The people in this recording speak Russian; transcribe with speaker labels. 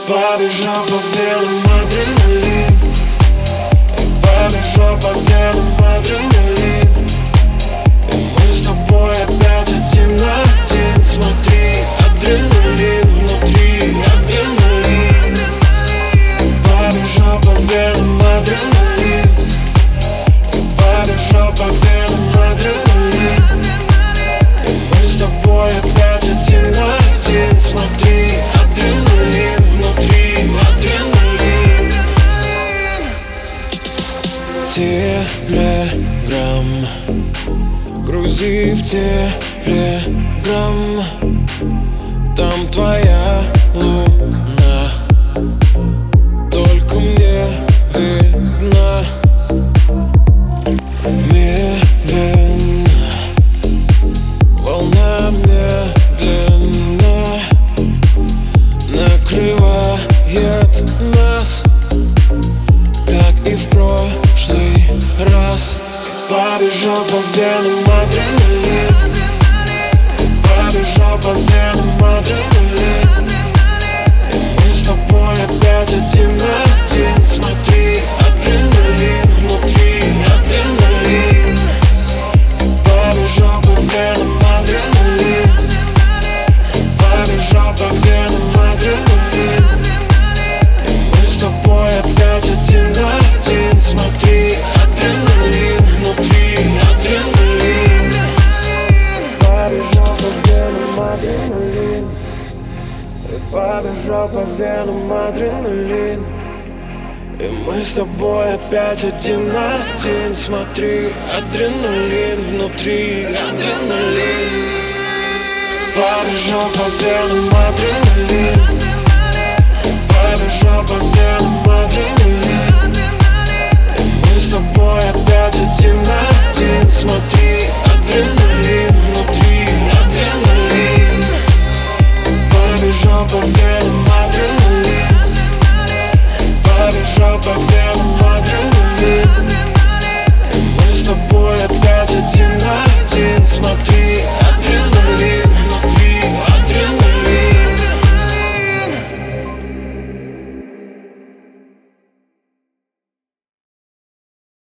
Speaker 1: Побежал по венам адреналин, побежал по венам адреналин. И мы с тобой опять один на один. Смотри, адреналин внутри, адреналин. Побежал по венам адреналин, побежал по венам адреналин. И мы с тобой опять один на один. Смотри, адреналин внутри, адреналин. Телеграм, грузи в телеграм, там твоя луна, только мне видна. Медленно, волна медленно накрывает нас, как и в прошлый раз. Побежал по венам адреналин, побежал по венам адреналин. И мы с тобой опять один на один. Смотри, адреналин внутри, адреналин. Побежал по венам адреналин, побежал по венам адреналин. И мы с тобой опять один на один. Смотри, адреналин внутри, адреналин. Побежал по венам адреналин, побежал по венам адреналин. И мы с тобой опять один на один. Смотри, адреналин внутри, адреналин. Побежал по венам адреналин, побежал по венам адреналин. И мы с тобой опять один на один. Смотри, адреналин внутри, адреналин. Побежал по венам адреналин, побежал по венам.